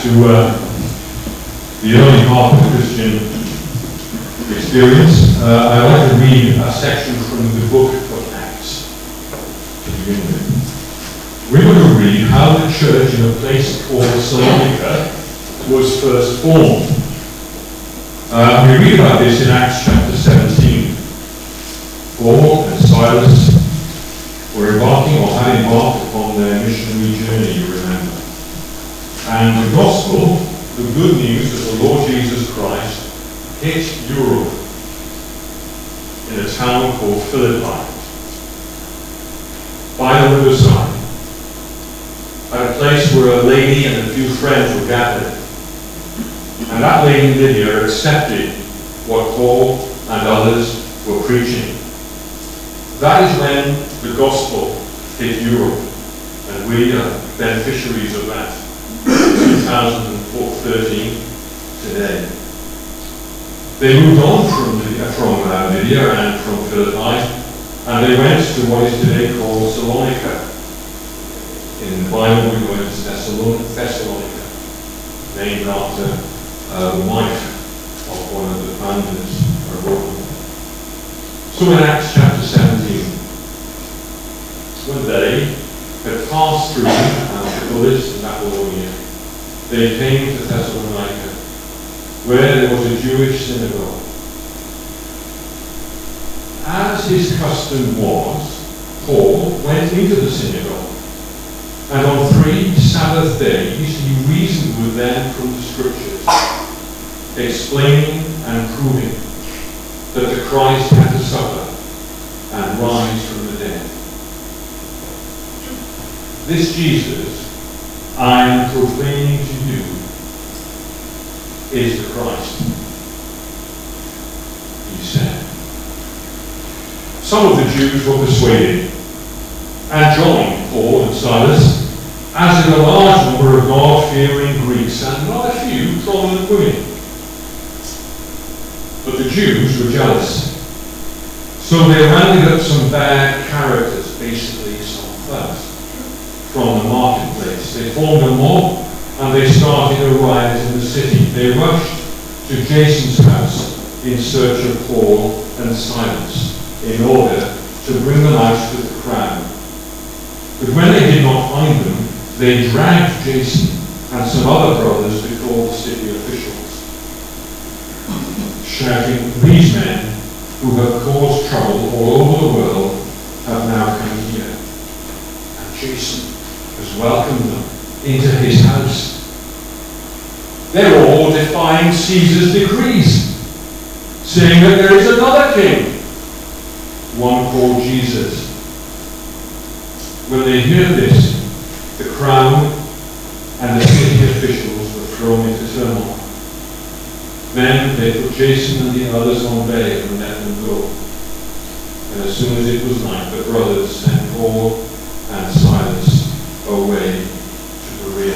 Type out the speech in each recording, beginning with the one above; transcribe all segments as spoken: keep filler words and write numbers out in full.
to uh, the early part of the Christian experience, uh, I'd like to read a section from the book of Acts to begin with. We're going to read how the church in a place called Thessalonica was first formed. Uh, we read about this in Acts chapter seventeen. Paul and Silas were embarking or had embarked upon their missionary journey, you remember. And the gospel, the good news of the Lord Jesus Christ, hit Europe in a town called Philippi, by the riverside, at a place where a lady and a few friends were gathered. And that lady Lydia accepted what Paul and others were preaching. That is when the gospel hit Europe, and we are beneficiaries of that in two thousand thirteen today. They moved on from, from uh, Lydia and from Philippi, and they went to what is today called Salonica. In the Bible we go into Thessalonica, named after uh, the wife of one of the founders of Rome. So in Acts chapter seventeen, when they had passed through Amphipolis and Apollonia, they came to Thessalonica, where there was a Jewish synagogue. As his custom was, Paul went into the synagogue, and on three Sabbath days he reasoned with them from the Scriptures, explaining and proving that the Christ had to suffer and rise from the dead. This Jesus I am proclaiming to you is the Christ, he said. Some of the Jews were persuaded and joined Paul and Silas, as did a large number of God-fearing Greeks and not a few prominent women. But the Jews were jealous, so they rounded up some bad characters, basically some thugs, from the marketplace. They formed a mob and they started a riot in the city. They rushed to Jason's house in search of Paul and Silas in order to bring them out to the crowd. But when they did not find them, they dragged Jason and some other brothers before the city officials, shouting, "These men who have caused trouble all over the world have now come here." And Jason has welcomed them into his house. They're all defying Caesar's decrees, saying that there is another king, one called Jesus. When they hear this, the crowd and the city officials were thrown into turmoil. Then they put Jason and the others on bail and let them go. And as soon as it was night, the brothers sent Paul and Silas away to Berea.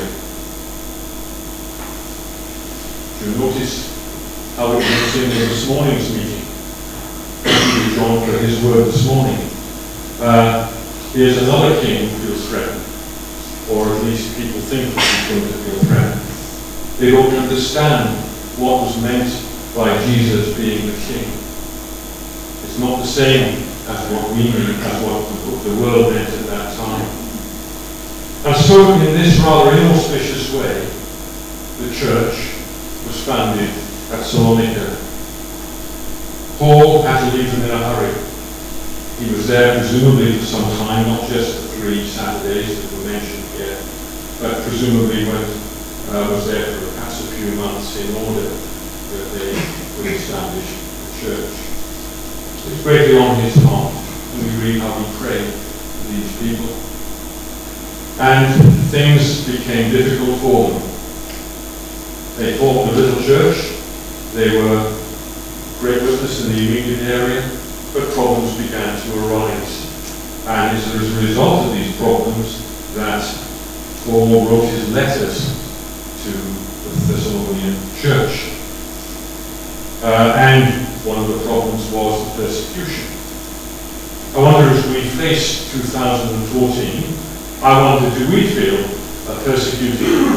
Do you notice how it was in this morning's meeting? Thank you, John, for his word this morning. Uh, here's another king who feels threatened, or at least people think that he's going to feel threatened. They don't understand what was meant by Jesus being the king. It's not the same as what we mean, as what the world meant at that time. And so, in this rather inauspicious way, the church was founded at Salonica. Paul had to leave them in a hurry. He was there presumably for some time, not just the three Saturdays that were mentioned here, but presumably went, uh, was there for perhaps a few months in order that they would establish the church. It's greatly on his heart, and we read how he prayed for these people. And things became difficult for them. They formed a little church. They were great witness in the immediate area, but problems began to arise. And it's as a result of these problems that Paul wrote his letters to the Thessalonian church. Uh, and one of the problems was the persecution. I wonder, as we face two thousand fourteen, I wonder, do we feel uh, persecuted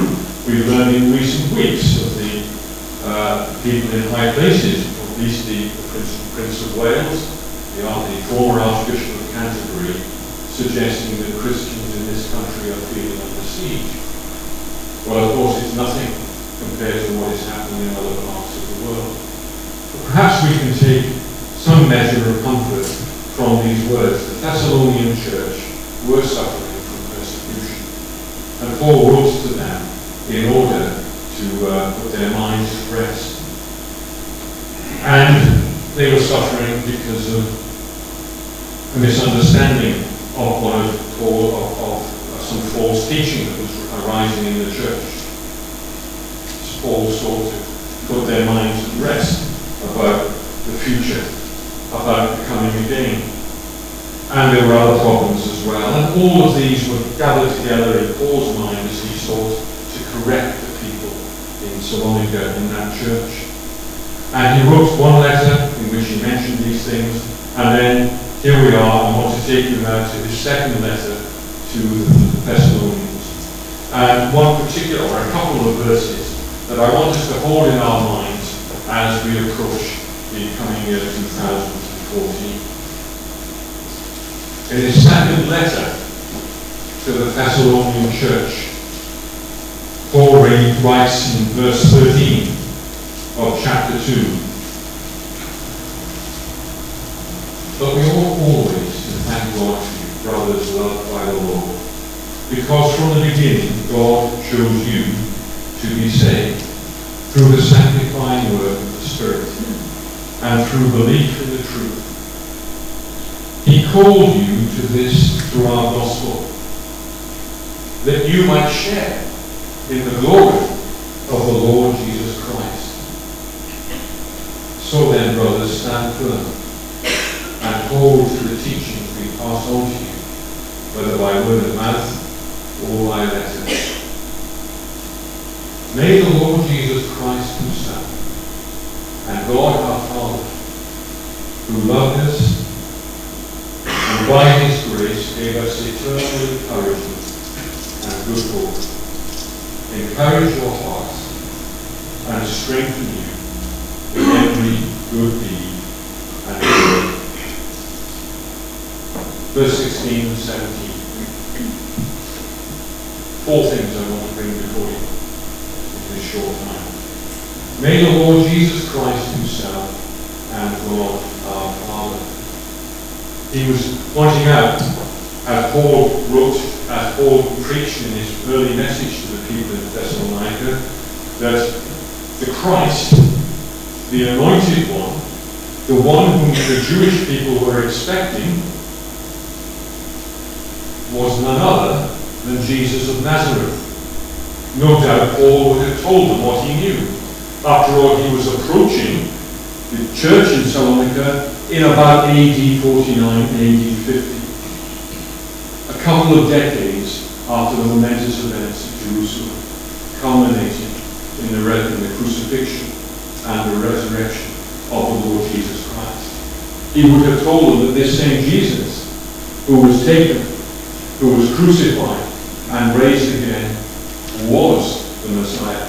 We've learned in recent weeks of the uh, people in high places, at least the, the Prince, Prince of Wales, the, the former Archbishop of Canterbury, suggesting that Christians in this country are feeling under siege. Well, of course, it's nothing compared to what is happening in other parts of the world. But perhaps we can take some measure of comfort from these words. The Thessalonian church were suffering from persecution, and Paul wrote to them in order to uh, put their minds at rest. And they were suffering because of a misunderstanding of what is called of, of uh, some false teaching that was arising in the church. Paul sought to put their minds at rest about the future, about the coming again. And there were other problems as well. And all of these were gathered together in Paul's mind as he sought to correct the people in Salonica, in that church. And he wrote one letter in which he mentioned these things, and then here we are. I want to take you now to his second letter to the Thessalonians. And one particular, or a couple of verses, that I want us to hold in our minds as we approach the coming year two thousand fourteen. In his second letter to the Thessalonian church, Paul writes in verse thirteen of chapter two, "But we ought always to thank God for you, brothers loved by the Lord, because from the beginning God chose you to be saved through the sanctifying work of the Spirit and through belief in the truth. He called you to this through our gospel, that you might share in the glory of the Lord Jesus Christ. So then, brothers, stand firm and hold to the teachings we pass on to you, whether by word of mouth or by letter. May the Lord Jesus Christ himself and God our Father, who loved us and by his grace gave us eternal encouragement and good hope, encourage your hearts and strengthen you in every good deed and word." Verse sixteen and seventeen. Four things I want to bring before you in this short time. May the Lord Jesus Christ himself and God our Father. He was pointing out, as Paul wrote, as Paul preached in his early message to the people in Thessalonica, that the Christ, the anointed one, the one whom the Jewish people were expecting, was none other than Jesus of Nazareth. No doubt Paul would have told them what he knew. After all, he was approaching the church in Salonica in about A D forty-nine, A D fifty. A couple of decades after the momentous events of Jerusalem, culminating in the, re- in the crucifixion and the resurrection of the Lord Jesus Christ. He would have told them that this same Jesus, who was taken, who was crucified and raised again, was the Messiah.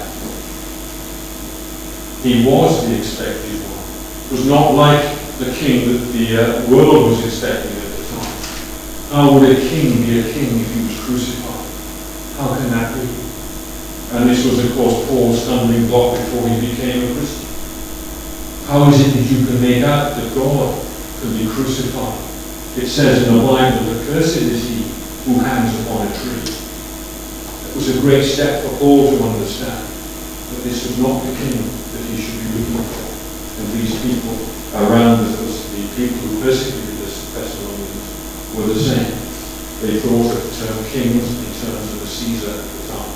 He was the expected one. It was not like the king that the uh, world was expecting at the time. How would a king be a king if he was crucified? How can that be? And this was, of course, Paul's stumbling block before he became a Christian. How is it that you can make out that God can be crucified? It says in the Bible that cursed is he who hangs upon a tree. It was a great step for Paul to understand that this was not the king that he should be looking for. And these people around us, the people who persecuted the Thessalonians, were the same. They thought of term kings in terms of a Caesar at the time.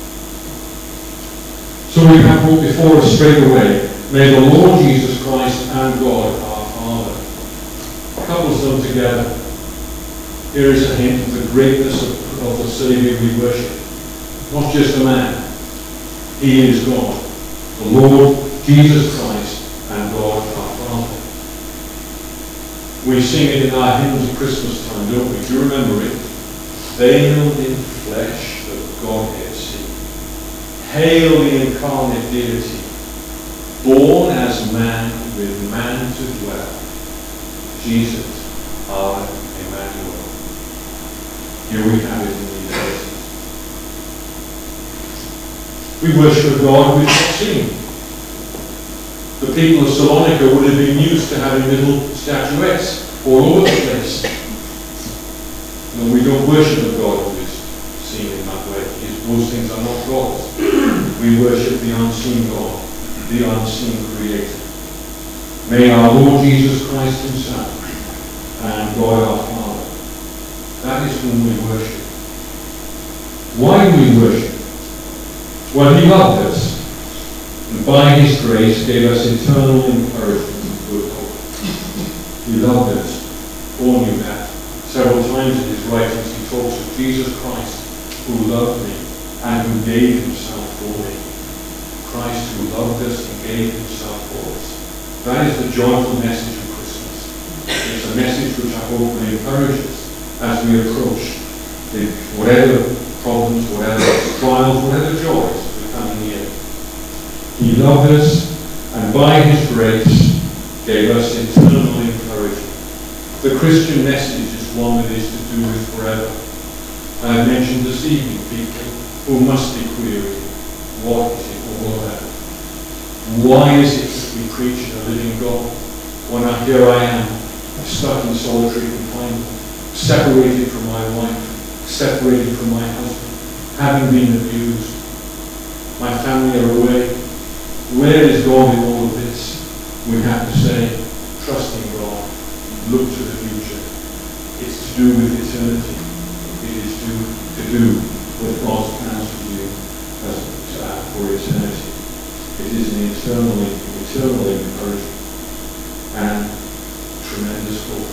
So we have brought before us straight away, may the Lord Jesus Christ and God our Father. Couples them together. Here is a hint of the greatness of, of the Saviour we worship. Not just a man. He is God. The Lord Jesus Christ and God our Father. We sing it in our hymns at Christmas time, don't we? Do you remember it? Veiled in flesh the Godhead see. Hail the incarnate deity, born as man with man to dwell, Jesus, our Emmanuel. Here we have it in these verses. We worship a God we've not seen. The people of Salonika would have been used to having little statuettes all over the place. No, we don't worship a God who is seen in that way. Those things are not gods. We worship the unseen God, the unseen Creator. May our Lord Jesus Christ himself and God our Father, that is whom we worship. Why do we worship? Well, he loved us, and by his grace gave us eternal encouragement and good hope. He loved us. All knew that. Several times in his writings he talks of Jesus Christ, who loved me and who gave himself for me. Christ who loved us and gave himself for us. That is the joyful message of Christmas. It's a message which I hope will encourage us as we approach the, whatever problems, whatever trials, whatever joys of the coming year. He loved us, and by his grace gave us eternal encouragement. The Christian message is one that is to do with forever. I have mentioned this evening people who must be querying, what is it all about? Why is it that we preach a living God when I, here I am, stuck in solitary confinement, separated from my wife, separated from my husband, having been abused? My family are away. Where is God in all of this? We have to say, trust in God, look to the future. It's to do with eternity. It is to, to do with God's plans for you as, uh, for eternity. It is an eternally, eternally encouragement and tremendous hope.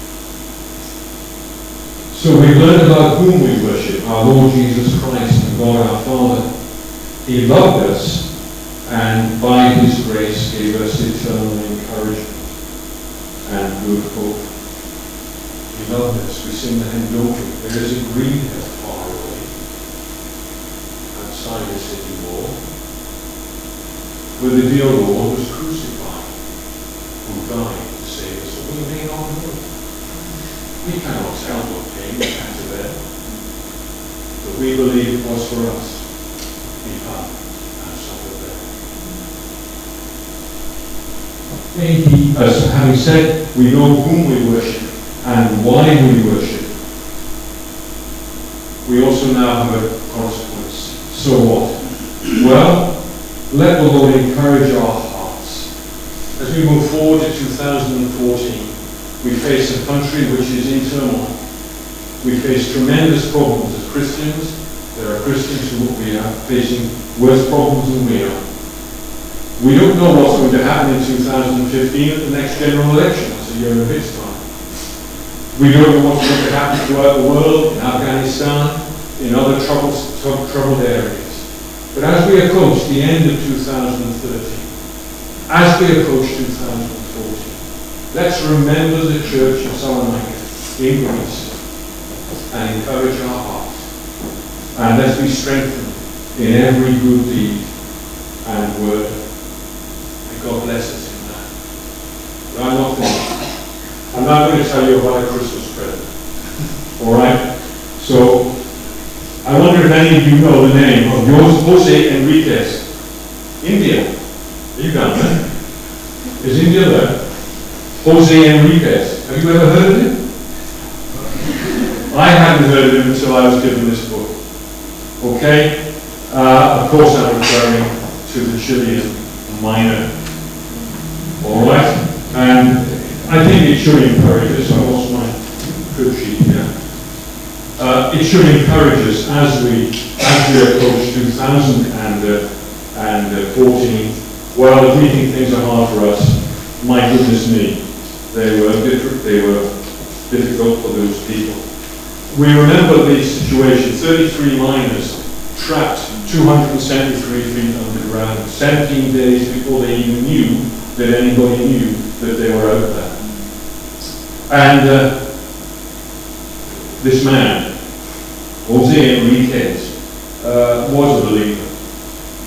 So we learn about whom we worship, our Lord Jesus Christ and God our Father. He loved us, and by his grace gave us eternal encouragement and good hope. He loved us. We sing the hymn, don't we? There is a green hill far away, outside the city wall, where the dear Lord was crucified, who died to save us. So we may not know. We cannot tell what pain we had to bear, but we believe it was for us. He hung and suffered there. He, as having said, we know whom we worship and why we worship. We also now have a consequence. So what? Well, let the Lord encourage our hearts. As we move forward to two thousand fourteen, we face a country which is in turmoil. We face tremendous problems as Christians. There are Christians who will be facing worse problems than we are. We don't know what's going to happen in two thousand fifteen at the next general election. That's a year and a bit's time. We don't know what's going to happen throughout the world, in Afghanistan, in other troubled, troubled areas. But as we approach the end of two thousand thirteen, as we approach two thousand fourteen, let's remember the church of Salonika in Greece and encourage our hearts. And let's be strengthened in every good deed and word. And God bless us in that. But I'm not finished. I'm not going to tell you about a Christmas present. All right? So, I wonder if any of you know the name of Jose Enriquez. India. Are you down there? Is India there? Jose Enriquez. Have you ever heard of him? I hadn't heard of him until I was given this book. Okay? Uh, of course I'm referring to the Chilean miner. All right? And I think it should encourage us. I lost my crib sheet here. Uh, it should encourage us as we as we approach two thousand fourteen. Well, if we think things are hard for us, my goodness me, they were different. They were difficult for those people. We remember the situation: thirty-three miners trapped two hundred seventy-three feet underground, seventeen days before they even knew that anybody knew that they were out there. And uh, this man, Jose Enriquez, uh, was a believer.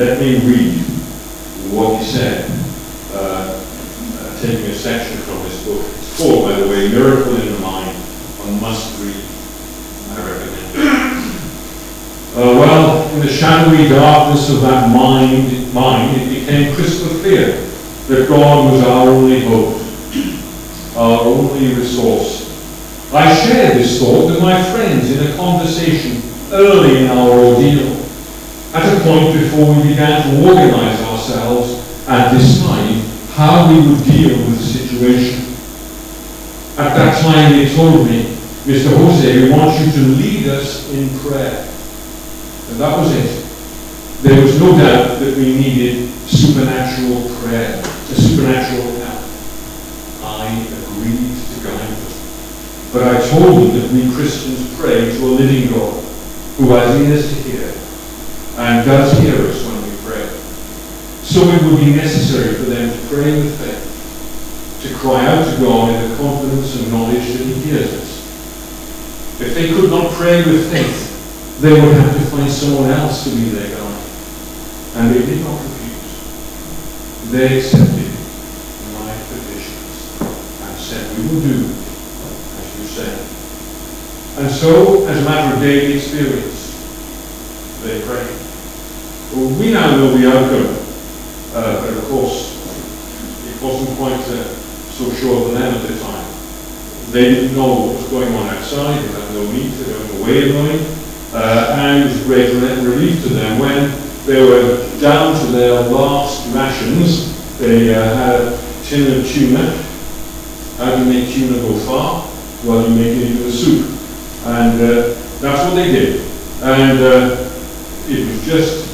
let me read what he said, uh, uh, taking a section from this book. It's called, by the way, Miracle in the Mind. One must read. I recommend it. Uh, well, in the shadowy darkness of that mind, mind, it became crystal clear that God was our only hope, our only resource. I shared this thought with my friends in a conversation early in our ordeal, at a point before we began to organize ourselves and decide how we would deal with the situation. At that time they told me, Mister Jose, we want you to lead us in prayer. And that was it. There was no doubt that we needed supernatural prayer, a supernatural help. I agreed to guide them. But I told them that we Christians pray to a living God who has ears to hear and does hear us when we pray. So it would be necessary for them to pray with faith, to cry out to God in the confidence and knowledge that he hears us. If they could not pray with faith, they would have to find someone else to be their guide. And they did not refuse. They accepted my petitions and said, we will do as you say. And so, as a matter of daily experience, they prayed. Well, we now know the outcome, uh, but of course, it wasn't quite uh, so sure for them at the time. They didn't know what was going on outside, they had no meat, they had no way of knowing. Uh, and it was a great relief to them when they were down to their last rations. They uh, had a tin of tuna. How do you make tuna go far? Well, you make it into a soup. And uh, that's what they did. And uh, it was just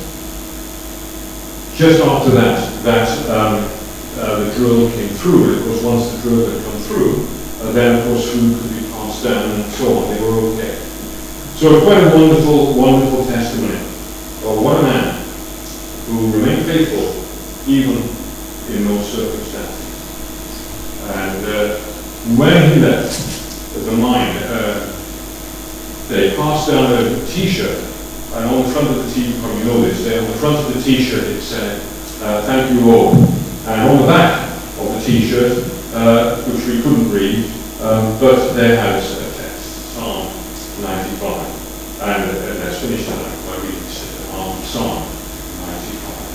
just after that that um, uh, the drill came through. And of course, once the drill had come through, uh, then of course food could be passed down and so on. They were okay. So quite a wonderful, wonderful testimony of what a man who remained faithful even in those circumstances. And uh, when he left the mine, uh, they passed down a t-shirt, and on the front of the t-shirt, you probably know this, there, on the front of the t-shirt it said, uh, thank you Lord. And on the back of the t-shirt, uh, which we couldn't read, um, but there has a text, Psalm ninety-five. And uh, let's finish that by reading um, Psalm ninety-five.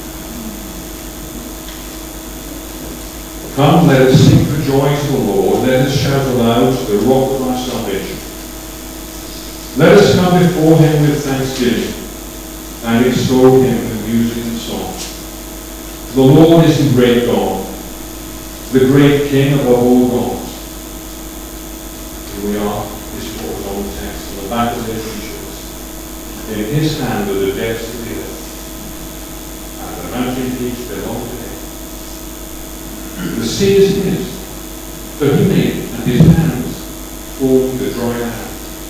Come, let us sing for joy to the Lord. Let us shout aloud to the rock of our salvation. Let us come before him with thanksgiving and extol him with music and song. The Lord is the great God, the great King above all gods. Here we are. This is what was on the text on the back of their t-shirts. In his hand are the depths of the earth, and the mountain peaks belong to him. The sea is his, for he made it, and his hands formed the dry land.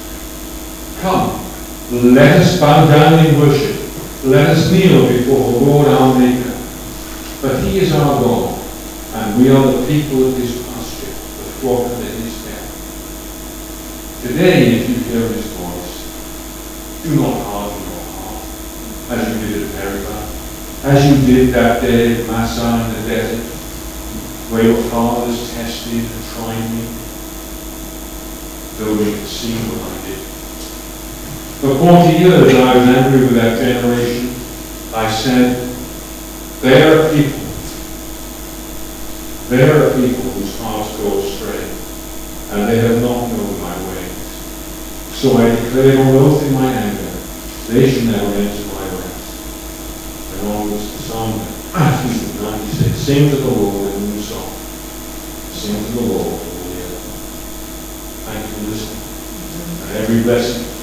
Come, let us bow down in worship. Let us kneel before the Lord our Maker. For he is our God, and we are the people of his pasture, the flock under his care. Today, if you hear his voice, do not harden your heart, as you did at Meribah, as you did that day at Massah in the desert, where your fathers tested and tried me, though they had seen what I did. For forty years I was angry with that generation. I said, they are people, they are people whose hearts go astray, and they have not known my ways. So I declared on oath in my anger, they shall never enter my rest. And onwards to Psalm ninety-six. Sing to the Lord a new song. Sing to the Lord all the earth. Thank you for listening. And every blessing